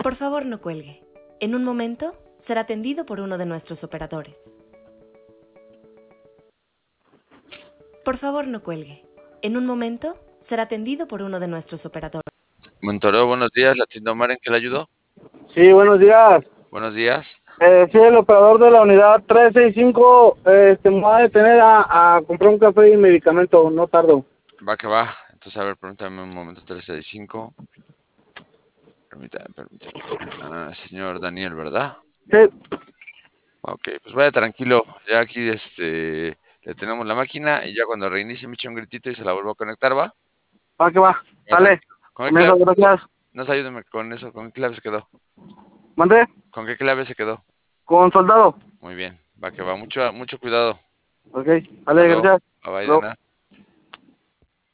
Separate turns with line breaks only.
Por favor, no cuelgue. En un momento será atendido por uno de nuestros operadores. Por favor, no cuelgue. En un momento será atendido por uno de nuestros operadores.
Montoró, buenos días. ¿La tienda Omar en qué le ayudó?
Sí, buenos días.
Buenos días.
Sí, el operador de la unidad 365 me va a detener a comprar un café y medicamento, no tardo.
Va que va. Entonces, a ver, permítame un momento. 365. Permítame. Señor Daniel, ¿verdad?
Sí,
Ok, pues vaya tranquilo. Ya aquí le tenemos la máquina y ya cuando reinicie me echa un gritito y se la vuelvo a conectar, ¿va?
va que va.
Ya
Sale.
tranquilo. ¿Con qué
Con eso,
clave?
gracias.
No sé, ayúdame con eso. ¿Con qué clave se quedó?
¿Mandé?
¿Con qué clave se quedó?
Con soldado.
Muy bien. Va que va. Mucho cuidado.
Ok,
Hasta
sale,
luego.
gracias.
Bye bye, de
Luego.
nada.